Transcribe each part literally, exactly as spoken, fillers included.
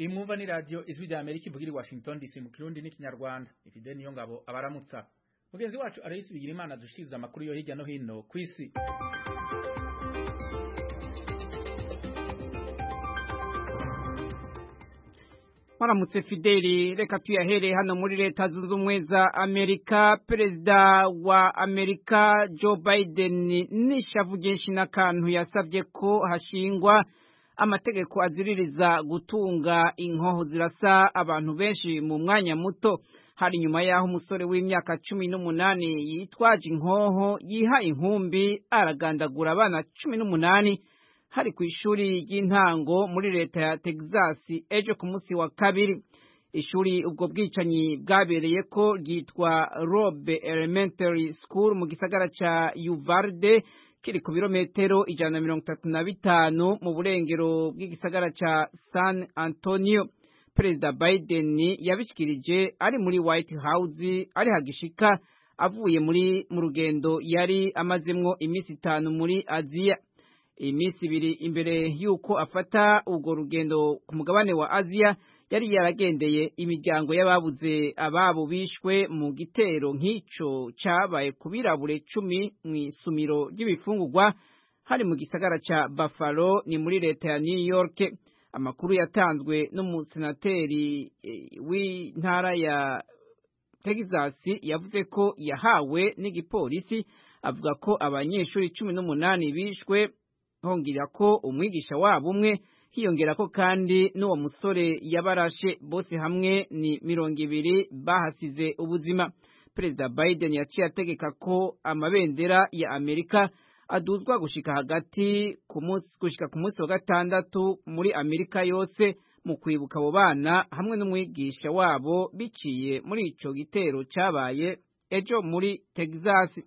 iyi mwumva ni radio Ijwi rya Amerika ivugira i Washington D C mu Kirundi n'ikinyarwanda. Ifide niyo ngabo abaramutsa. Mugenzi wacu Aloysi Bigirimana dushiza amakuru yo hirya no hino kwisi. Maramutse Fideli, reka tuyahere hano muri leta zunze ubumwe za Amerika. Perezida wa Amerika Joe Biden nishavu byinshi n'akantu yasabye ko hashingwa amategeko aziririza gutunga inkoho zirasa abantu benshi mu mwanya muto. Hari nyuma yaho umusore w'imyaka cumi n'umunani yitwaje inkoho yiha inkumbi aragandagura abana cumi n'umunani hari ku ishuri ry'intango muri leta ya Texas ejo ku munsi wa kabiri. Ishuri ubwo bwicanyi bwabereye ko ryitwa Robe Elementary School mu gisagara ca Uvalde kiri ku birometero ijana na mirongo itatu na bitanu mu burengero bw'igisagara ca San Antonio. Perezida Biden yabishikirije ari muri White House ari hagishika avuye muri mu rugendo yari amazemwo imisi itanu muri Aziya. Imisi ibiri imbere yuko afata ubwo rugendo ku mugabane wa Aziya yari yaragendeye imiryango y'ababuze ababo bishwe mu gitero nk'ico cabaye kubirabure cumi mw'isumiro ry'ibifungurwa hari mu gisagara ca Buffalo ni muri leta ya New York. Amakuru yatanzwe n'umusenateri e, w'intara ya Texas yavuze ko yahawe n'igipolisi avuga ko abanyeshuri cumi n'umunani bishwe, hongera ko umwigisha wabo umwe, hiyongera ko kandi n'uwo musore yabarashe, bose hamwe ni mirongo ibiri bahasize ubuzima. Perezida Biden yaciye ategeka ko amabendera ya Amerika aduzwa gushika hagati ku munsi gushika ku munsi wa gatandatu muri Amerika yose mu kwibuka abo bana hamwe n'umwigisha wabo biciye muri ico gitero cabaye ejo muri Texas.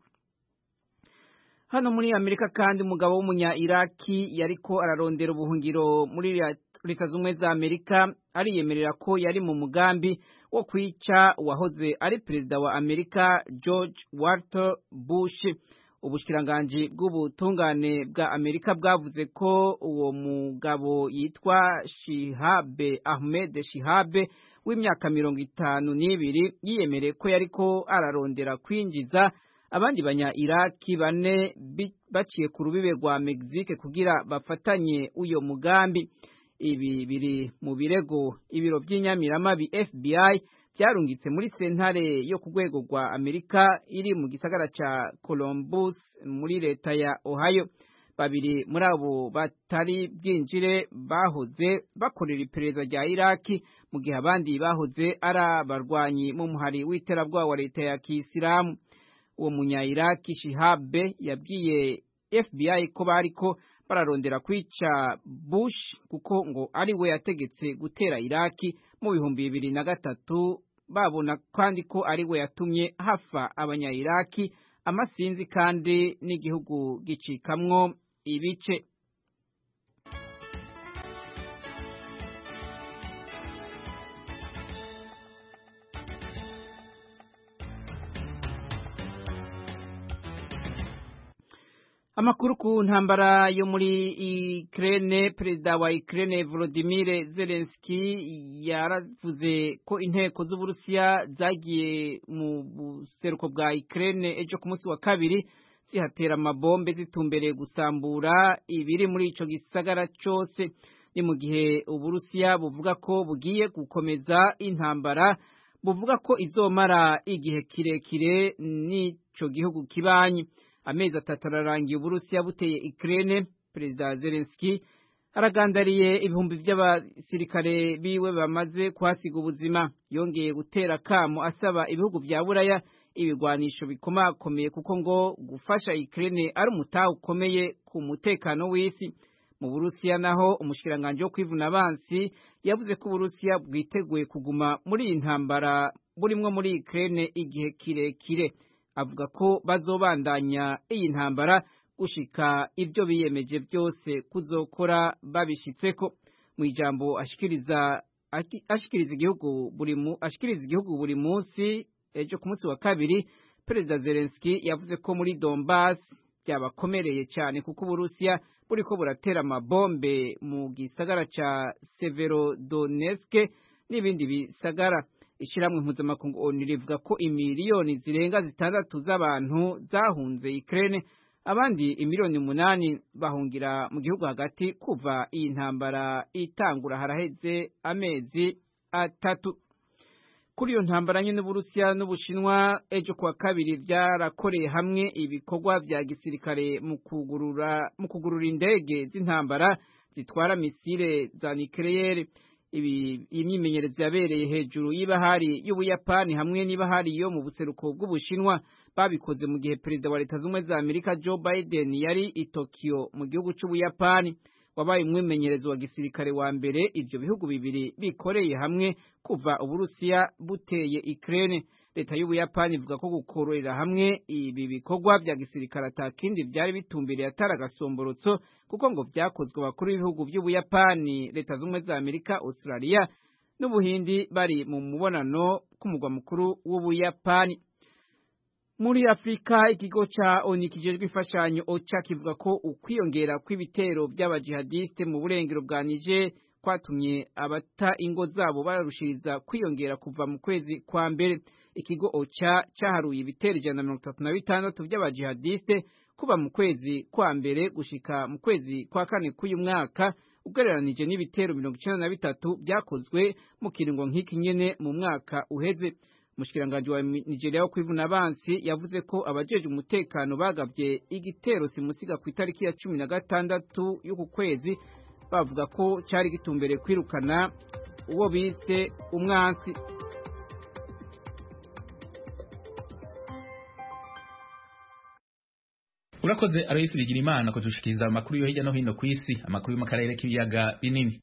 Hano muri Amerika kandi umugabo w'umunya Iraki yariko ararondera ubuhungiro muri leta z'ubumwe za Amerika ariyemerera ko yari mu mugambi wo kwica uwahoze ari perezida wa Amerika George Walter Bush. Ubushikiranganji bw'ubutungane bwa Amerika bwavuze ko uwo mugabo yitwa Shihabe Ahmed Shihabe w'imyaka mirongo itanu n'ibiri yiyemereye ko yariko ararondera kwinjiza abandi banya Iraki bane baciye ku rubibe rwa Mexique kugira bafatanye uyo mugambi. Ibi biri mu birego ibiro by'inyamiramabi F B I byarungitse muri sentare yo ku rwego rwa Amerika iri mu gisagara ca Columbus muri leta ya Ohio. Babiri muri abo batari bwinjire bahoze bakorera iperereza rya Iraki mu gihe abandi bahoze ari abarwanyi mu muhari w'iterabwoba wa leta ya Kisilamu. Uwo munya Iraki Shihabe yabwiye F B I ko bariko bararondera kwica Bush kuko ngo ari we yategetse gutera Iraki mu bihumbi bibiri na gatatu, babona kandi ko ari we yatumye hafa abanya Iraki amasinzi kandi n'igihugu gicikamwo ibice. Amakuru ku ntambara yo muri Ukraine. Perezida wa Ukraine Volodymyr Zelensky yaravuze ko inteko z'Uburusiya zagiye mu buseruko bwa Ukraine ejo ku munsi wa kabiri zihatera amabombe zitumbereye gusambura ibiri muri ico gisagara cose. Ni mu gihe Uburusiya buvuga ko bugiye gukomeza intambara, buvuga ko izomara igihe kirekire n'ico gihugu kibanyi. Amezi atatu ararangiye Uburusiya buteye Ukraine. Perezida Zelensky aragandariye ibihumbi by'abasirikare biwe bamaze kuhasiga ubuzima. Yongeye gutera kamo asaba ibihugu vya Buraya ibigwanisho bikomakomeye kuko ngo gufasha Ukraine ari umutaho ukomeye ku mutekano w'isi. Mu Burusiya naho umushikiranganje wo kwivuna abansi yavuze ko Uburusiya bwiteguye kuguma muri iyi ntambara burimwo muri Ukraine igihe kirekire. Avuga ko bazobandanya iyi ntambara gushika ibyo biyemeje byose kuzokora babishitseko. Mu ijambo ashikiriza ashikiriza igihugu buri mu ashikiriza igihugu buri munsi ejo ku munsi wa kabiri, Perezida Zelensky yavuze ko muri Donbass byabakomereye cyane kuko Uburusiya buriko buratera amabombe mu gisagara ca Severodonetsk n'ibindi bisagara. Ishiramwe mpuzamakungu ONU rivuga ko imiliyoni zirenga zitandatu z'abantu zahunze Ukraine, abandi imiliyoni umunani bahungira mu gihugu hagati kuva iyi ntambara itangura haraheze amezi atatu. Kuri iyo ntambara nyine Uburusiya n'Ubushinwa ejo kuwa kabiri byarakoreye hamwe ibikorwa vya gisirikare mu kugurura mu kugurura indege z'intambara zitwara misile za nucleaire. Ibi imyimenyerezo yabereye hejuru y'ibahari y'Ubuyapani hamwe n'ibahari yo mu buseruko bw'Ubushinwa, babikoze mu gihe perezida wa Leta z'Ubumwe za Amerika Joe Biden yari i Tokyo mu gihugu c'Ubuyapani. Wabaye umwimenyerezo wa gisirikare wa mbere ivyo bihugu bibiri bikoreye hamwe kuva Uburusiya buteye Ukraine. Leta y'Ubuyapani ivuga ko gukorera hamwe ibi bikorwa vya gisirikare atakindi vyari bitumbiriye atari agasomborotso, kuko ngo vyakozwe bakuru b'ibihugu by'Ubuyapani, Leta z'Ubumwe za Amerika, Australia n'Ubuhindi bari mu mubonano k'umugwa mukuru w'Ubuyapani. Muri Afrika, ikigo ca ONU kijejwe ifashanyo OCHA kivuga ko ukwiyongera kw'ibitero by'abajihadiste mu burengero bwa Niger kwatumye abata ingo zabo bararushiriza kwiyongera kuva mu kwezi kwa mbere. Ikigo OCHA cyaharuye ibitero ijana na mirongo itatu na bitandatu by'abajihadiste kuva mu kwezi kwa mbere gushika mu kwezi kwa kane k'uyu mwaka, ugereranije n'ibitero mirongo icenda na bitatu byakozwe mu kiringo nk'iki nyene mu mwaka uheze. Mushikiranganje wa Nigeria wo kwivuna abansi yavuze ko abajeje umutekano bagavye igitero simusiga ku itariki ya cumi na gatandatu y'uku kwezi, bavuga ko cyari gitumbere kwirukana uwo bise umwansi. Urakoze Aloysi Bigirimana ko tushikiriza amakuru yo hirya no hino ku isi, amakuru yo mu karere k'ibiyaga binini.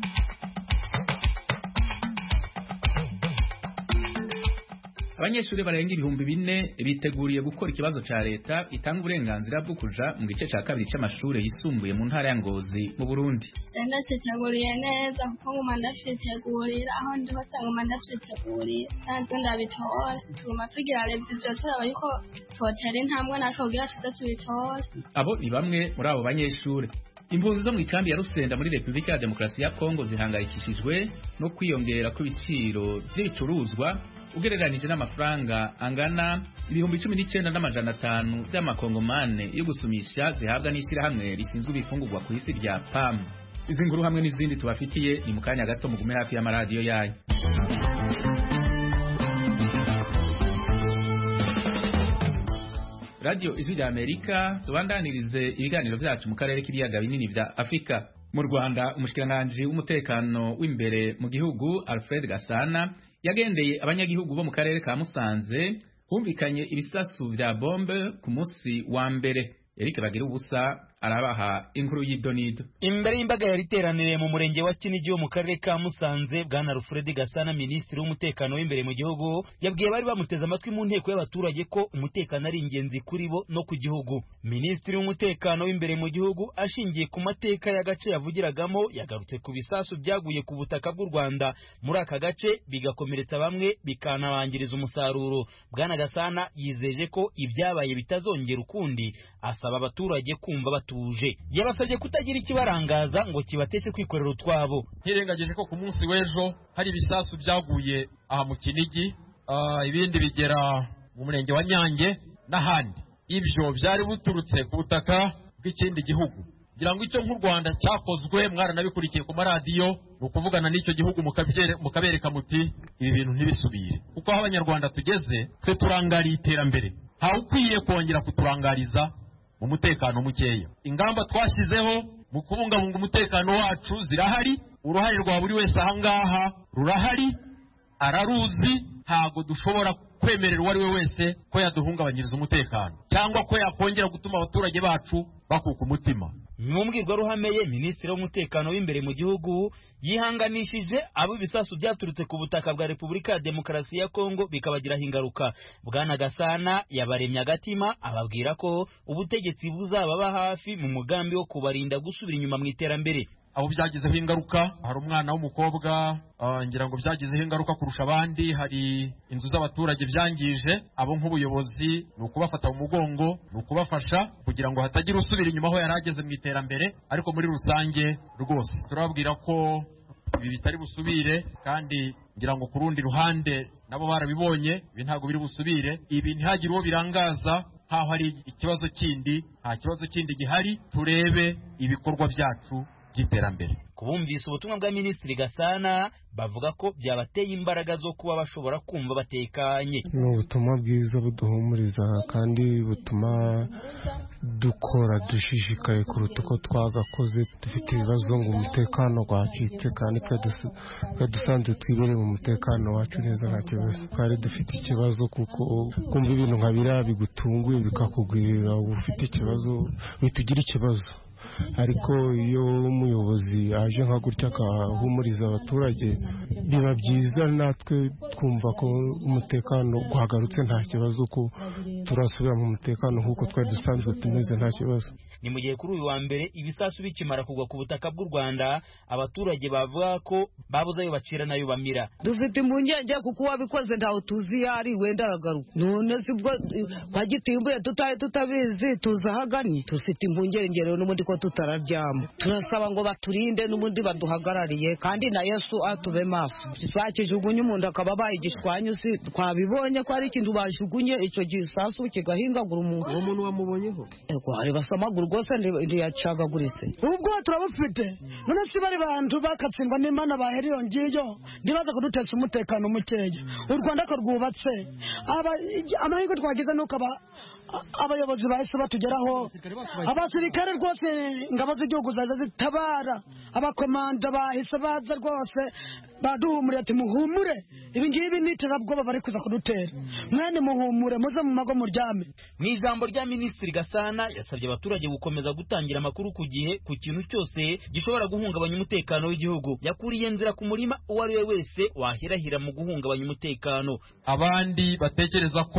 Abanyeshuri barenga ibihumbi bine biteguriye gukora ikibazo ca leta itanga uburenganzira bwo kuja mu gice ca kabiri c'amashure yisumbuye mu ntara ya Ngozi mu Burundi. Senda citeguriye neza kuko nguma ndavyitegurira aho ndi hose nguma ndavyitegurira kandi ndabitora. Tuma tugira revision turaba yuko twotera intambwe natwe kugira tuze tubitore. Abo ni bamwe muri abo banyeshuri. Impunzi zo mu ikambi ya Rusenda muri Republika ya Demokarasi ya Kongo zihangayikishijwe no kwiyongera kw'ibiciro vy'ibicuruzwa ugereranije n'amafaranga angana ibihumbi cumi n'icenda n'amajana atanu by'amakongomane yo gusumisha zihabwa n'ishyirahamwe rishinzwe ibifungurwa ku isi rya P A M. Izi nkuru hamwe n'izindi tubafitiye ni mu kanya gato, mugume hafi y'amaradiyo yayo. Radio Ijwi rya Amerika, tubandanirize ibiganiro vyacu mu karere k'ibiyaga binini vya Afrika. Mu Rwanda, umushikiranganje w'umutekano w'imbere mu gihugu Alfred Gasana yagendeye abanyagihugu bo mu karere ka Musanze humvikanye ibisasu vya bombe ku munsi wa mbere. Eric Bagira ubusa arabaha inkuru y'idonido. Imbere y'imbaga yari iteraniriye mu murenge wa Kinigi wo mu karere ka Musanze, Bwana Alfred Gasana, minisitiri w'umutekano w'imbere mu gihugu, yabwiye bari bamuteze amatwi mu nteko y'abaturage ko umutekano ari ingenzi kuri bo no ku gihugu. Minisitiri w'umutekano w'imbere mu gihugu ashingiye ku mateka y'agace yavugiragamo yagarutse ku bisasu byaguye ku butaka bw'u Rwanda muri aka gace bigakomeretsa bamwe bikanabangiriza umusaruro. Bwana Gasana yizeje ko ibyabaye bitazongera ukundi, asaba abaturage kumva batuje. Yabasabye kutagira ikibarangaza ngo kibateshe kwikorera utwabo. Hirengagije ko ku munsi w'ejo hari ibisasu byaguye aha mu Kinigi, uh, ibindi bigera mu murenge wa Nyange n'ahandi. Ibyo byari buturutse ku butaka bw'ikindi gihugu. Ngira ngo icyo nk'u Rwanda cyakozwe mwaranabikurikiye ku maradiyo, ni ukuvugana n'icyo gihugu mukabereka muti ibi bintu ntibisubire. Kuko aho abanyarwanda tugeze twe turangariye iterambere, ntawe ukwiye kongera kuturangariza mu mutekano mukeya. Ingamba twashyizeho mu kubungabunga umutekano wacu zirahari, uruhare rwa buri wese ahangaha rurahari, araruzi. Ntago dushobora kwemerera uwari we wese ko yaduhungabanyiriza umutekano cyangwa ko yakongera gutuma abaturage bacu bakuka umutima. Mu mbwirwaruhame ye, minisitiri w'umutekano w'imbere mu gihugu yihanganishije abo ibisasu byaturutse ku butaka bwa Repubulika ya Demokarasi ya Kongo bikabagiraho ingaruka. Bwana Gasana yabaremye agatima, ababwira ko ubutegetsi buzababa hafi mu mugambi wo kubarinda gusubira inyuma mu iterambere. abo byagizeho ingaruka. Hari umwana w'umukobwa uh, ngira ngo byagizeho ingaruka kurusha abandi. Hari inzu z'abaturage byangije. Abo nk'ubuyobozi ni ukubafata mu mugongo, ni ukubafasha kugira ngo hatagira usubira inyuma aho yarageze mu iterambere. Ariko muri rusange rwose turababwira ko ibi bitari busubire, kandi ngira ngo ku rundi ruhande nabo barabibonye ibi ntabwo biri busubire. Ibi ntihagire uwo birangaza nkaho hari ikibazo kindi. Nta kibazo kindi gihari. Turebe ibikorwa byacu by'iterambere. Kubumvise ubutumwa bwa Minisitiri Gasana bavuga ko byabateye imbaraga zo kuba bashobora kumva batekanye. Ni ubutumwa bwiza buduhumuriza kandi butuma dukora dushishikaye kuruta uko twagakoze. Dufite ibibazo ngo umutekano wacitse, kandi twe dusanze twibereye mu mutekano wacu neza nta kibazo. Twari dufite ikibazo kuko kumva ibintu nka biriya bigutunguye bikakugwirira, uba ufite ikibazo, bitugira ikibazo. Ariko iyo umuyobozi aje nka gutya akahumuriza abaturage biba byiza, natwe twumva ko umutekano guhagarutse nta kibazo, ko turasubira mu mutekano nk'uko twari dusanzwe tumeze nta kibazo. Ni mu gihe kuri uyu wa mbere ibisasu bikimara kugwa ku butaka bw'u Rwanda, abaturage bavuga ko babuze ayo bacira nayo bamira. Dufite impungenge kuko wabikoze ntawe tuzi yari wenda aragaruka. None sibwo bagitimbuye tutaye tutabizi tuzahaganye. Dufite impungenge rero n'ubundi ko tutararyama. Turasaba ngo baturinde n'ubundi baduhagarariye, kandi na Yesu atube maso. Twakijugunye umuntu akaba baye igishwanyu, si twabibonye ko ari ikintu bajugunye ico gisasu kigahingagura umuntu. Uwo muntu wamubonyeho? Ego hari basamagura rwose ndiyacagagurise. Ubwo turabufite. None si bari bantu bakatsindwa n'Imana baheriyo ngiyo ndibaza kudutesha umutekano mukeya. U Rwanda ko rwubatse. Aba amahirwe twagize nuko aba abayobozi bahise batugeraho. Abasirikare rwose ingabo z'igihugu zaje zitabara. Abakomanda bahise baza rwose baduhumuriye ati muhumure, ibi ngibi niterabwoba bari kuza kudutera. Mwene muhumure muze mu mago muryame. Mu ijambo rya Minisitiri Gasana yasabye abaturage gukomeza gutangira amakuru ku gihe ku kintu cyose gishobora guhungabanya umutekano w'igihugu. Yakuriye nzira ku murima uwo ari we wese wahirahira mu guhungabanya umutekano. Abandi batekereza ko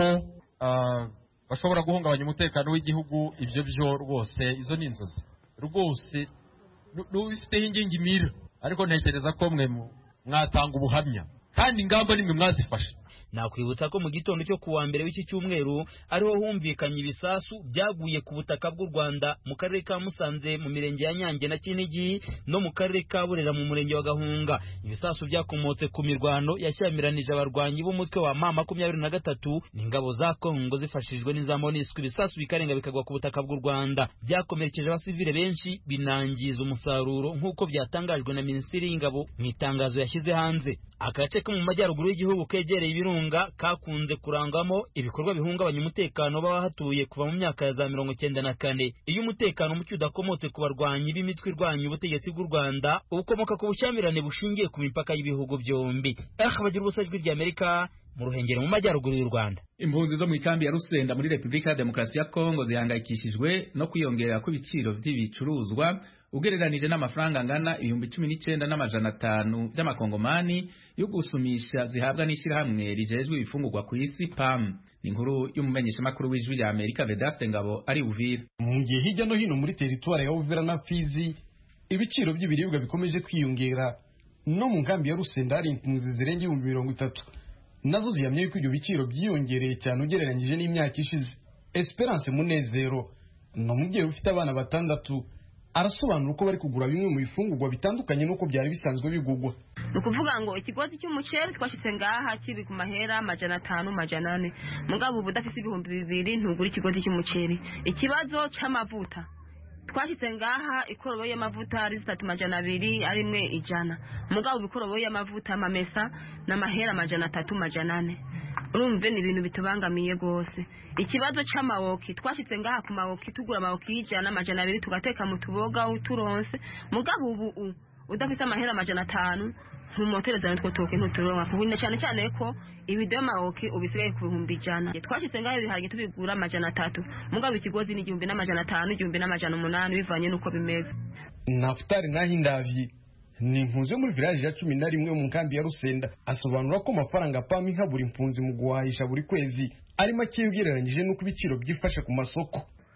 uh, bashobora guhungabanya umutekano w'igihugu, ibyo byo rwose izo ni inzozi rwose n'ubifiteho ingingimira. Ariko ntekereza ko mwe mwatanga ubuhamya kandi ingamba nimwe mwazifashe. Nakwibutsa ko mu gitondo cyo kuwa mbere w'iki cyumweru ariho humvikanye ibisasu byaguye ku butaka bw'u Rwanda mu karere ka Musanze, mu mirenge ya Nyange na Kinigi, no mu karere ka Burera mu murenge wa Gahunga. Ibisasu byakomotse ku mirwano yashyamiranyije abarwanyi b'umutwe wa M makumyabiri na gatatu n'ingabo za Kongo zifashijwe n'iza MONUSCO. Ibisasu bikarenga bikagwa ku butaka bw'u Rwanda, byakomerekeje abasivile benshi, binangiza umusaruro nk'uko byatangajwe na Minisiteri y'Ingabo mu itangazo yashyize hanze. Agace ko mu majyaruguru y'igihugu kegereye ibirunga kakunze kurangwamo ibikorwa bihungabanya umutekano b'abahatuye kuva mu myaka ya za mirongo icyenda na kane. Iyo umutekano muke udakomotse ku barwanyi b'imitwe irwanya ubutegetsi bw'u Rwanda, ukomoka ku bushyamirane bushingiye ku mipaka y'ibihugu byombi. Aha bagira ubusajwi ry'Amerika mu Ruhengeri mu majyaruguru y'u Rwanda. Impunzi zo mu ikambi ya Rusenda muri Repubulika ya Demokarasi ya Kongo zihangayikishijwe no kwiyongera kw'ibiciro by'ibicuruzwa ugereranije n'amafaranga angana ibihumbi cumi n'icyenda n'amajana atanu by'amakongomani yo gusumisha zihabwa n'ishyirahamwe rijejwe ibifungurwa ku isi P A M. Ni inkuru y'umumenyeshamakuru w'ijwi rya Amerika Vedaste Ngabo ari Uvira. Mu gihe hirya no hino muri teritwari ya Uvira na Fizi ibiciro by'ibiribwa bikomeje kwiyongera, no mu nkambi ya Rusenda hari impunzi zirenga ibihumbi mirongo itatu nazo zihamye ko ibyo biciro byiyongereye cyane ugereranyije n'imyaka ishize. Esperance Munezero ni umubyeyi ufite abana batandatu, arasobanura uko bari kugura bimwe mu bifungurwa bitandukanye n'uko byari bisanzwe bigugwa. Ni ukuvuga ngo ikigozi cy'umuceri twashyize ngaha kiri ku mahera amajana atanu amajana ane, mugabo ubu udafite ibihumbi bibiri ntugura ikigozi cy'umuceri. Ikibazo cy'amavuta twashyize ngaha ikoroboyi y'amavuta ari zitatu amajana abiri ari imwe ijana, mugabo ikoroboyi y'amavuta amamesa n'amahera amajana atatu amajana ane. Urumve ni ibintu bitubangamiye rwose. Ikibazo cy'amawoki twashyize ngaha ku mawoki tugura amawoki y'ijana amajana abiri tugateka mu tuboga uturonse, mugabo ubu udafite amahera amajana atanu ntumotereza nitwo toke ntuturonka kuhina, cyane cyane ko ibido y'amawoki ubisigaye ku bihumbi ijana. Twashyize ngaha ibiharage tubigura amajana atatu, mugabo ikigozi ni igihumbi n'amajana atanu igihumbi n'amajana umunani bivanye n'uko bimeze. Naftali Nahindavyi ni impunzi yo muri village ya cumi na rimwe mu nkambi ya Rusenda, asobanura ko amafaranga P A M iha buri impunzi mu guhahisha buri kwezi ari make ugereranyije n'uko ibiciro byifashe ku masoko.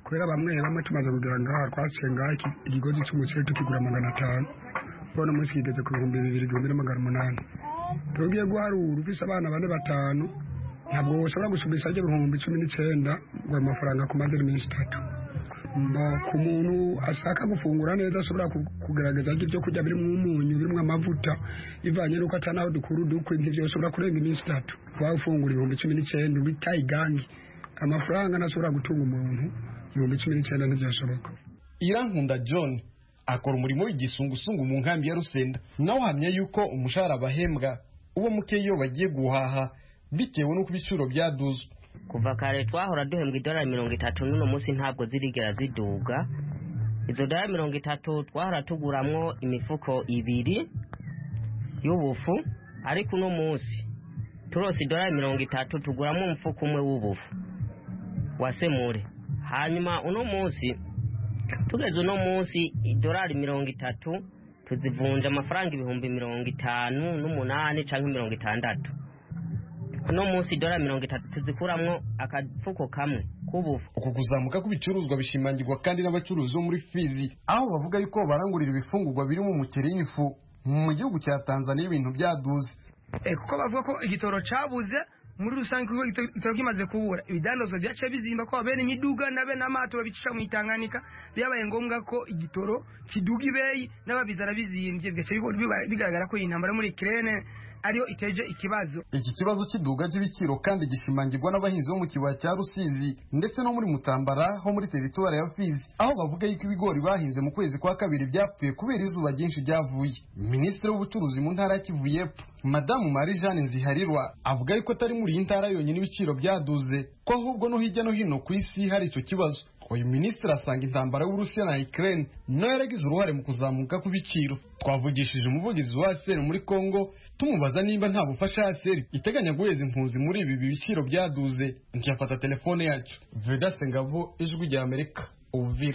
kubera bamwe bamwe tumaze kugera ngaha twaciye ngaha ikigozi cy'umuceri tukigura magana atanu bona munsi kigeze ku bihumbi bibiri igihumbi n'amagana umunani tugiye guharura ufise abana bane batanu ntabwo ushobora gusubisa ajya ibihumbi cumi n'icyenda ngo amafaranga ku madeni minsi itatu ku muntu ashaka gufungura neza ashobora kugerageza ibyo kurya birimo umunyu birimo amavuta ivanye n'uko atanaho dukuru dukwe nk'ibyo ushobora kurenga iminsi itatu waba ufungura ibihumbi cumi n'icyenda ubitaye igangi amafaranga ntashobora gutunga umuntu ibihumbi cumi n'icyenda ntibyashoboka. Irankunda John akora umurimo w'igisungusungu mu nkambi ya Rusenda nawe uhamya yuko umushahara bahembwa uwo muke iyo bagiye guhaha bitewe n'uko ibiciro byaduzwe. Kuva kare twahora duhembwa idolari mirongo itatu n'uno munsi ntabwo zirigera ziduga. Izo dolari mirongo itatu twahora tuguramwo imifuko ibiri y'ubufu ariko uno munsi turose idolari mirongo itatu tuguramwo umufuko umwe w'ubufu wasemure. Hanyuma uno munsi tugeze uno munsi idolari mirongo itatu tuzivunja amafaranga ibihumbi mirongo itanu n'umunani canke mirongo itandatu. Uno munsi idolari mirongo itatu tuzikuramwo akafuko kamwe kubufu. Uku kuzamuka kubicuruzwa bishimangirwa kandi n'abacuruzi bo muri Fizi aho bavuga yuko barangurira ibifungurwa birimo umuceri n'ifu mu gihugu cya Tanzania ibintu byaduze. Eh kuko bavuga ko igitoro cabuze muri rusange kuko igitoro kimaze kubura ibidandazwa byace bizimba ko bene imiduga nabe n'amato babicisha mu Itanganika byabaye ngombwa ko igitoro kiduga ibeyi n'ababizana bizimbye byace bigaragara ko intambara muri Ukraine ariyo iteje ikibazo. Iki kibazo kiduga cy'ibiciro kandi gishimangirwa n'abahinzi bo mu kibaya cya Rusizi ndetse no muri Mutambara ho muri territoire ya Fizi aho bavuga yuko ibigori bahinze mu kwezi kwa kabiri byapfuye kubera izuba ryinshi ryavuye. Minisitiri w'ubucuruzi mu ntara ya Kivu y'Epfo Madamu Marie Jeanne Nziharirwa avuga yuko atari muri iyi ntara yonyine ibiciro byaduze ko ahubwo no hirya no hino ku isi hari icyo kibazo. Uyu minisitiri asanga intambara y'Uburusiya na Ukraine nayo yaragize uruhare mu kuzamuka kw'ibiciro. Twavugishije umuvugizi wa A S E R muri Kongo tumubaza nimba nta bufasha A S E R iteganya guheza impunzi muri ibi biciro byaduze. Ntiyafata telefone yacu. Veda Sengabo, Ijwi rya Amerika, Uvira.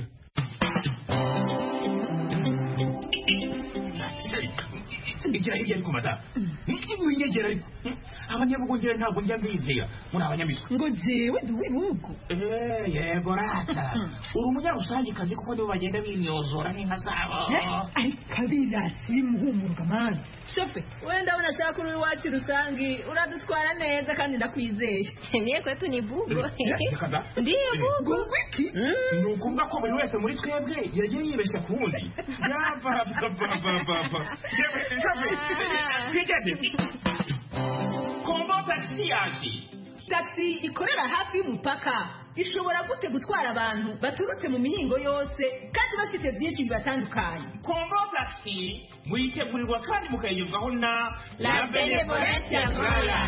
Igira hirya ariko mata ibu ingegera ariko abanyabugongera ntabwo njya mbizera muri abanyamitwe ngo jewe duwe nuko eh yego rata uri umunyarusange kazi kuko nibo bagenda bimyozora n'inka zabo ari kabira simuhumurwa man shefe wenda unashaka uri wacu rusangi uradutwara neza kandi ndakwizeye niye kwetu ni bugo ndiye bugo wiki nukumva ko buri wese muri twebwe yagiye yibeshya ku wundi yava baba baba shefe twigeze kombo taxi yaje taxi ikorera hafi y'umupaka ishobora gute gutwara abantu baturutse mu mihingo yose kandi bafite byinshi bibatandukanye. Kombo taxi muyitegurirwa kandi mukayigezwaho na La Benevolence Royal.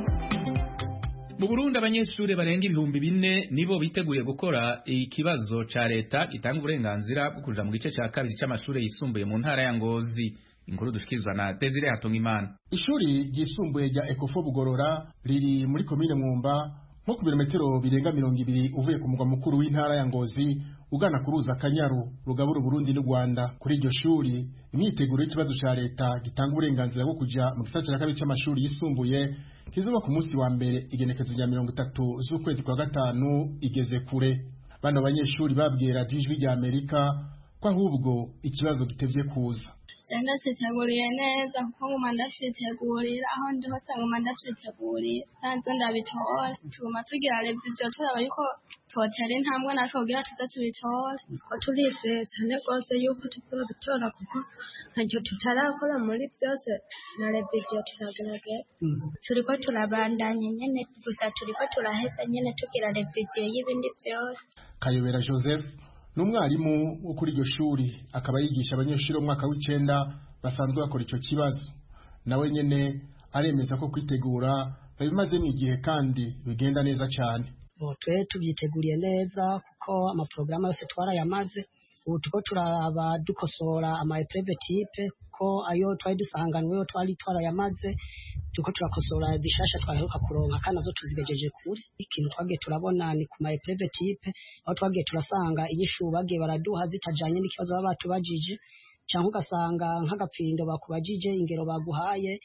Mu Burundi abanyeshuri barenga ibihumbi bine nibo biteguye gukora ikibazo ca leta gitanga uburenganzira bwo kuja mu gice ca kabiri c'amashuri yisumbuye mu ntara ya Ngozi. Inkuru dushikizwa na Desire Hatungimana. Ishuri ryisumbuye rya Ecofo Bugorora riri muri komine Mwumba nko ku birometero birenga mirongo ibiri uvuye ku mugwa mukuru w'intara ya Ngozi ugana kuruza Kanyaru rugabura Burundi n'u Rwanda. Kuri iryo shuri imyiteguro y'ikibazo ca leta gitanga uburenganzira bwo kuja mu gisata ca kabiri c'amashuri yisumbuye kizoba ku munsi wa mbere igenekezo rya mirongo itatu z'ukwezi kwa gatanu igeze kure. Bano banyeshuri babwira Ijwi rya Amerika ko ahubwo ikibazo gitevye kuza. Senda chiteguriye neza kuko nguma ndavyitegurira aho ndi hose nguma ndavyitegurira sanze ndabitora tuguma tugira revision turaba yuko twotera intambwe natwe kugira tuze tubitore ko turifeye cyane rwose yuko tukora bitora kuko ntacyo tutarakora muri byose na revision turagerageza turiko turabandanya nyene gusa turiko turaheza nyene tugira revision y'ibindi byose. Kayobera Joseph n'umwarimu wo kuri iryo shuri akaba yigisha abanyeshuri umwaka w'icenda basanzwe bakora ico kibazo. Nawe nyene aremeza ko kwitegura babimaze mu gihe kandi bigenda neza cyane. Bo twe tubyiteguriye neza kuko ama programme yose twarayamaze. Ubu tuko turaba dukosora ama épreuve type ko ayo twari dusanganwe yo twari twarayamaze tuko turakosora zishasha twaheruka kuronka kana zo tuzigejeje kure. Ikintu twagiye turabona ni ku ma épreuve type aho twagiye turasanga inyishu bagiye baraduha zitajanye n'ikibazo baba batubajije cyangwa ugasanga nk'agapfindo bakubajije ingero baguhaye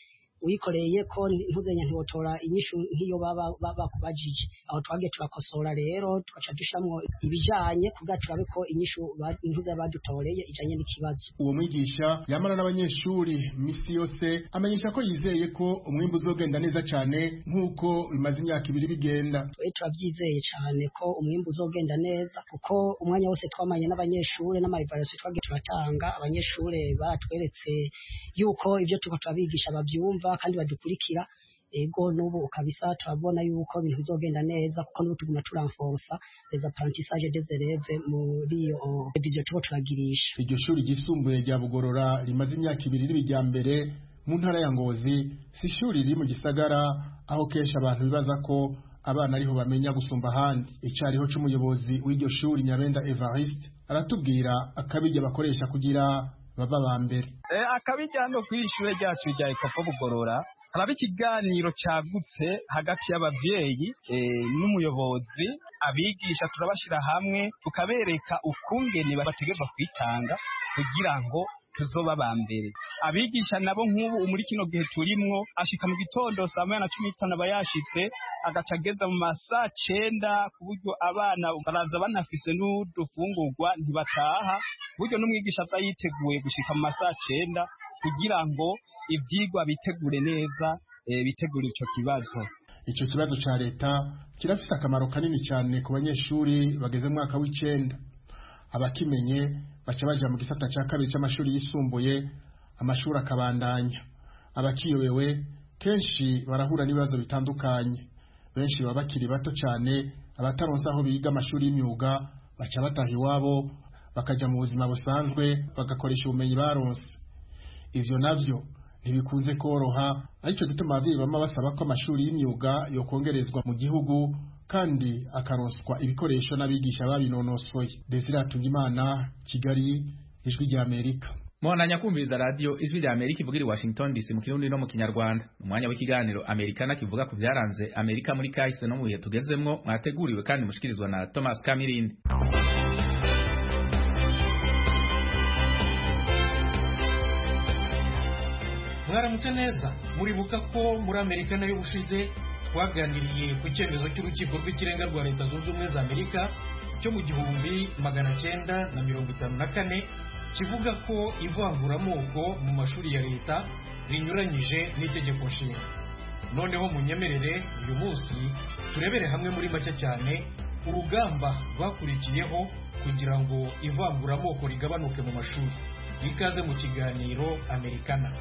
uyikoreye ko ntuzenya ntiwotora inyishu nk'iyo baba bakubajije aho twagiye turakosora rero tugaca dushamwo ibijanye kugira turabe ko inyishu ntuze badutoreye ijanye n'ikibazo. Uwo mwigisha yamara n'abanyeshuri misi yose amenyesha ko yizeye ko umwimbu uzogenda neza cyane nk'uko bimaze imyaka ibiri bigenda. Turabyizeye cyane ko umwimbu uzogenda neza kuko umwanya wose twamanye n'abanyeshuri n'amaevaluation twagiye turatanga abanyeshuri baratweretse yuko ibyo tuko turabigisha bavyumva kandi badukurikira. Ego nubu kabisa turabona yuko ibintu bizogenda neza kuko nubu tuguma turanforsa les apprentissages des élèves muri iyo revision tuko turagirisha. Iryo shuri gisumbuye rya Bugorora rimaze imyaka ibiri ribijya mbere mu ntara ya Ngozi, si ishuri riri mu gisagara aho kesha abantu bibaza ko abana ariho bamenya gusumba ahandi. Icariho c'umuyobozi w'iryo shuri Nyabenda Evariste aratubwira akabirya bakoresha kugira baba ba mbere. Eh akabirya no kwishure ryacu rya Ecofo Bugorora haraba ikiganiro cyagutse hagati y'abavyeyi e, n'umuyobozi abigisha turabashira hamwe tukabereka ukungene bategerezwa kwitanga kugira ngo tuzoba ba mbere. Abigisha nabo nk'ubu muri kino gihe turimwo ashika mu gitondo saa moya na cumi n'itanu aba yashitse agacageza mu masaa cenda ku buryo abana baraza banafise n'udufungurwa ntibataha buryo n'umwigisha aza yiteguye gushika mu masaa cenda kugira ngo ivyigwa bitegure neza e, bitegure ico kibazo. Ico kibazo ca leta kirafise akamaro kanini cyane ku banyeshuri bageze mu mwaka w'icenda. Abakimenye baca baja mu gisata ca kabiri c'amashuri yisumbuye, amashuri akabandanya. Abakiyobewe kenshi barahura n'ibibazo bitandukanye. Benshi baba bakiri bato cyane, abataronse aho biga amashuri y'imyuga baca bataha iwabo bakaja mu buzima busanzwe bagakoresha ubumenyi baronse. Ivyo navyo ntibikunze koroha, ariko gituma abavyeyi bama basaba ko amashuri y'imyuga yokongerezwa mu gihugu kandi akaronswa ibikoresho n'abigisha babinonosoye. Desire Atungimana, Kigali, Ijwi rya Amerika. Mwana kumviriza radio Ijwi rya Amerika ivugira i Washington D C mu Kirundi no mu Kinyarwanda. Umwanya w'ikiganiro Americana kivuga ku byaranze Amerika muri kahise no mu bihe tugezemwo, mwateguriwe kandi mushikirizwa na Thomas Kamirindi. Mwaramutse neza, muribuka ko muri Amerika nayo bushize twaganiriye ku cyemezo cy'urukiko rw'ikirenga rwa Leta Zunze Ubumwe za Amerika cyo mu gihumbi magana cyenda na mirongo itanu na kane kivuga ko ivanguramoko mu mashuri ya leta rinyuranyije n'itegeko nshinga. Noneho munyemerere uyu munsi turebere hamwe muri make cyane urugamba rwakurikiyeho kugira ngo ivanguramoko rigabanuke mu mashuri. Ikaze mu kiganiro Americana.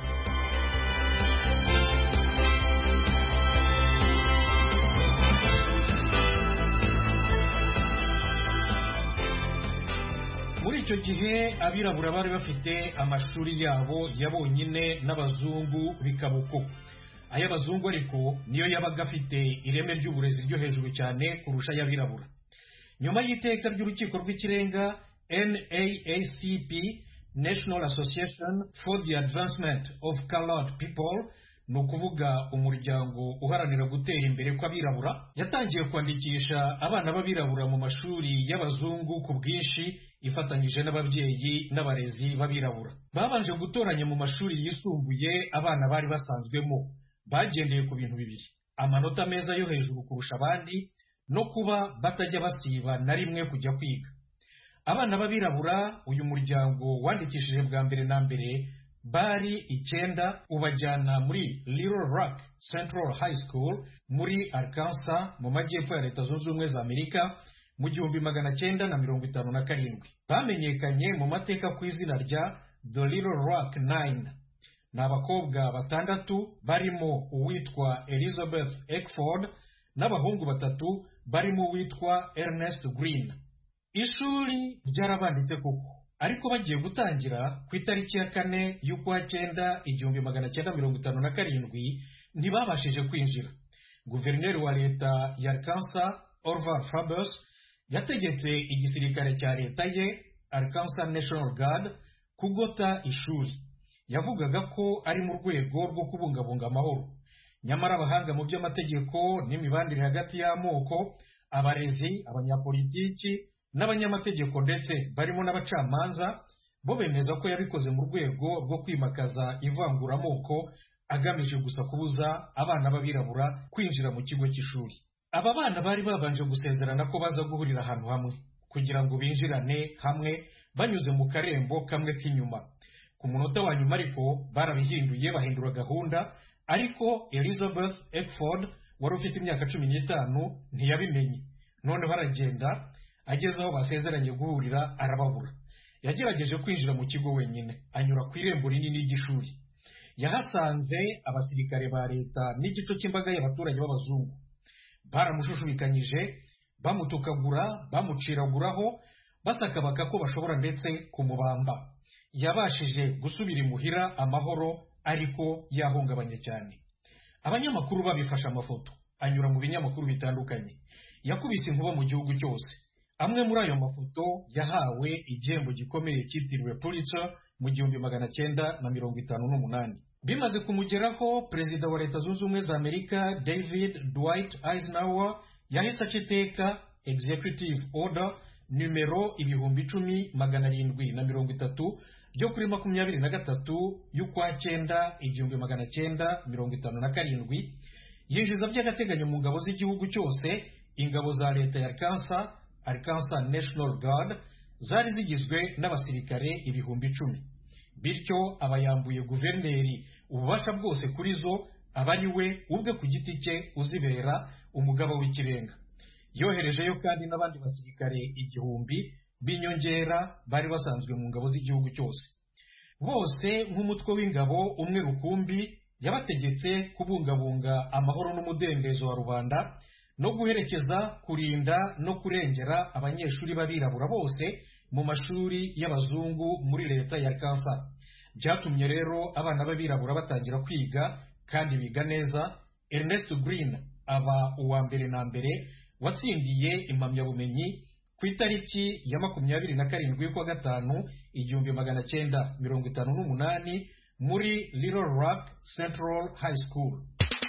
Muri icyo gihe abirabura bari bafite amashuri yabo yabonyine n'abazungu bikabuko. Ay'abazungu ariko niyo yabaga afite ireme ry'uburezi ryo hejuru cyane kurusha y'abirabura. Nyuma y'iteka ry'urukiko rw'ikirenga N A A C P, National Association for the Advancement of Colored People, ni ukuvuga umuryango uharanira gutera imbere kw'abirabura, yatangiye kwandikisha abana b'abirabura mu mashuri y'abazungu ku bwinshi ifatanyije n'ababyeyi n'abarezi b'abirabura. Babanje gutoranya mu mashuri yisumbuye abana bari basanzwemo, bagendeye ku bintu bibiri: amanota meza yo hejuru kurusha abandi no kuba batajya basiba na rimwe kujya kwiga. Abana b'abirabura uyu muryango wandikishije bwa mbere na mbere bari icyenda, ubajyana muri Little Rock Central High School muri Arkansas mu majyepfo ya Leta Zunze Ubumwe za Amerika mu gihumbi magana cyenda na mirongo itanu na karindwi. Bamenyekanye mu mateka ku izina rya The Little Rock Nine. Ni abakobwa batandatu barimo uwitwa Elizabeth Eckford n'abahungu batatu barimo uwitwa Ernest Green. Ishuri ryarabanditse koko, ariko bagiye gutangira ku itariki ya kane y'ukwa cyenda igihumbi magana cyenda mirongo itanu na karindwi ntibabashije kwinjira. Guverineri wa leta ya Arkansas Orval Faubus yategetse igisirikare cya leta ye Arkansas National Guard kugota ishuri. Yavugaga ko ari mu rwego rwo kubungabunga amahoro. Nyamara abahanga mu by'amategeko n'imibanire hagati y'amoko, abarezi, abanyapolitiki n'abanyamategeko ndetse barimo n'abacamanza bo bemeza ko yabikoze mu rwego rwo kwimakaza ivanguramoko agamije gusa kubuza abana b'abirabura kwinjira mu kigo cy'ishuri. Aba bana bari babanje gusezerana ko baza guhurira ahantu hamwe kugira ngo binjirane hamwe banyuze mu karembo kamwe k'inyuma. Ku munota wa nyuma ariko barabihinduye, bahindura gahunda, ariko Elizabeth Eckford wari ufite imyaka cumi n'itanu ntiyabimenye. Noneho aragenda, ageze aho basezeranye guhurira arababura. Yagerageje kwinjira mu kigo wenyine, anyura ku irembo rinini ry'ishuri. Yahasanze abasirikare ba leta n'igice cy'imbaga y'abaturage b'abazungu. Baramushushubikanyije, bamutukagura, bamuciraguraho, basakabaka ko bashobora ndetse kumubamba. Yabashije gusubira imuhira amahoro, ariko yahungabanye cyane. Abanyamakuru babifashe amafoto, anyura mu binyamakuru bitandukanye. Yakubise inkuba mu gihugu cyose. Amwe muri ayo mafoto yahawe igihembo gikomeye cyitiriwe Pulitzer mu gihumbi magana cyenda na mirongo itanu n'umunani. Bimaze kumugeraho, Perezida wa Leta Zunze Ubumwe za Amerika David Dwight Eisenhower yahise aca iteka Executive Order numero ibihumbi icumi magana arindwi na mirongo itatu ryo kuri makumyabiri na gatatu y'ukwa cyenda igihumbi magana cyenda mirongo itanu na karindwi, yinjiza by'agateganyo mu ngabo z'igihugu cyose ingabo za leta ya Arkansas, Arkansas National Guard, zari zigizwe n'abasirikare ibihumbi icumi. Bityo abayambuye guverineri ububasha bwose kuri zo, abari we ubwe ku giti cye uzibera umugaba w'ikirenga. Yoherejeyo kandi n'abandi basirikare igihumbi b'inyongera bari basanzwe mu ngabo z'igihugu cyose. Bose nk'umutwe w'ingabo umwe rukumbi, yabategetse kubungabunga amahoro n'umudendezo wa rubanda no guherekeza, kurinda no kurengera abanyeshuri b'abirabura bose mu mashuri y'abazungu muri leta ya Arkansas. Byatumye rero abana b'abirabura batangira kwiga kandi biga neza. Ernest Green aba uwa mbere na mbere watsindiye impamyabumenyi ku itariki ya makumyabiri na karindwi y'ukwa gatanu igihumbi magana cyenda mirongo itanu n'umunani muri Little Rock Central High School.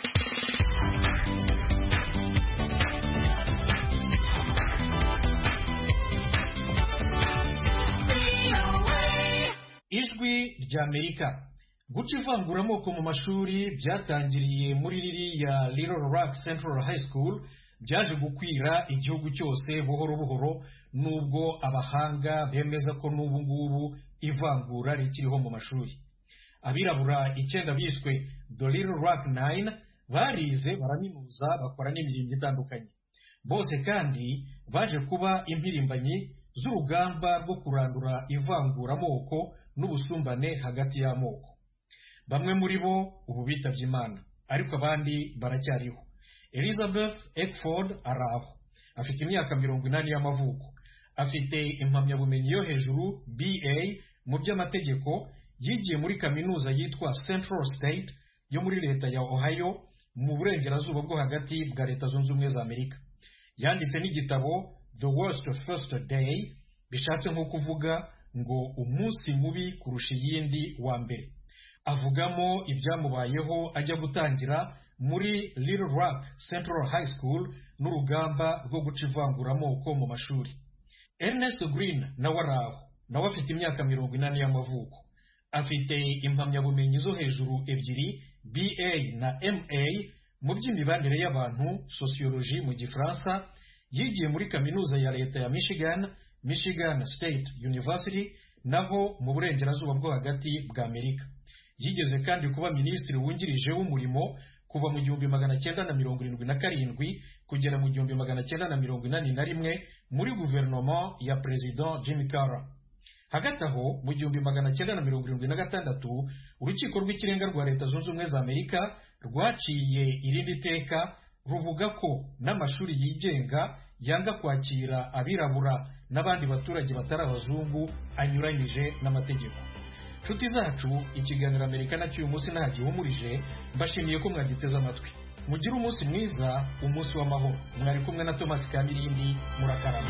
Ijwi ry'Amerika. Guca ivanguramoko mu mashuri byatangiriye muri ririya Little Rock Central High School, byaje gukwira igihugu cyose buhoro buhoro, nubwo abahanga bemeza ko n'ubu ngubu ivangura rikiriho mu mashuri. Abirabura icyenda biswe The Little Rock Nine barize, baraminuza, bakora n'imirimo itandukanye. Bose kandi baje kuba impirimbanyi z'urugamba rwo kurandura ivanguramoko n'ubusumbane hagati y'amoko. Bamwe muri bo ubu bitabye Imana, ariko abandi baracyariho. Elizabeth Eckford araho, afite imyaka mirongo inani y'amavuko, afite impamyabumenyi yo hejuru B A mu by'amategeko, yigiye muri kaminuza yitwa Central State yo muri leta ya Ohio mu burengerazuba bwo hagati bwa Leta Zunze Ubumwe za Amerika. Yanditse n'igitabo The Worst First Day, bishatse nko kuvuga ngo umunsi mubi kurusha iyindi wa mbere. Avugamo ibyamubayeho ajya gutangira muri Little Rock Central High School n'urugamba rwo guca ivanguramoko mu mashuri. Ernest Green nawe araho, nawe afite imyaka mirongo inani y'amavuko, afite impamyabumenyi zo hejuru ebyiri B A na M A mu by'imibanire y'abantu, sociology mu Gifaransa. Yigiye muri kaminuza ya leta ya Michigan, Michigan State University, naho mu burengerazuba bwo hagati bwa Amerika. Yigeze kandi kuba minisitiri wungirije w'umurimo kuva mu gihumbi magana cyenda na mirongo irindwi na karindwi kugera mu gihumbi magana cyenda na mirongo inani na rimwe muri guverinoma ya President Jimmy Carter. Hagati aho mu gihumbi magana cyenda na mirongo irindwi na gatandatu urukiko rw'ikirenga rwa Leta Zunze Ubumwe za Amerika rwaciye irindi teka ruvuga ko n'amashuri yigenga yanga kwakira abirabura n'abandi baturage batari abazungu anyuranyije n'amategeko. Nshuti zacu, ikiganiro Amerika nacyo uyu munsi nta gihumurije, mbashimiye ko mwagiteze amatwi. Mugire umunsi mwiza, umunsi w'amahoro. Mwari kumwe na Thomas Kamirindi, murakarama.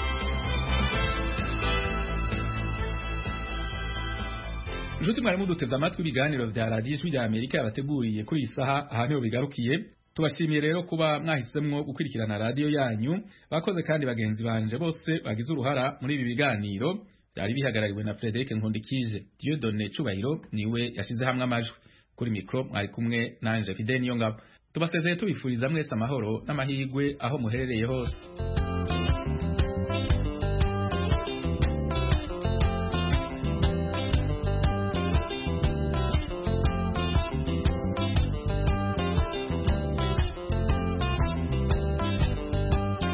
Nshuti mwari muduteze amatwi ibiganiro vya radiyo Ijwi rya Amerika yabateguriye kuri iyi saha, aha niho bigarukiye. Tubashimiye rero kuba mwahisemwo gukurikirana radiyo yanyu. Bakoze kandi bagenzi banje bose bagize uruhara muri ibi biganiro, byari bihagarariwe na Frederic Nkundikije. Dieudonné Cubahiro niwe yashize hamwe amajwi. kuri mikro mwari kumwe nanje Fidel Niyongabo tubasezeye tubifuriza mwese amahoro n'amahirwe aho muherereye hose.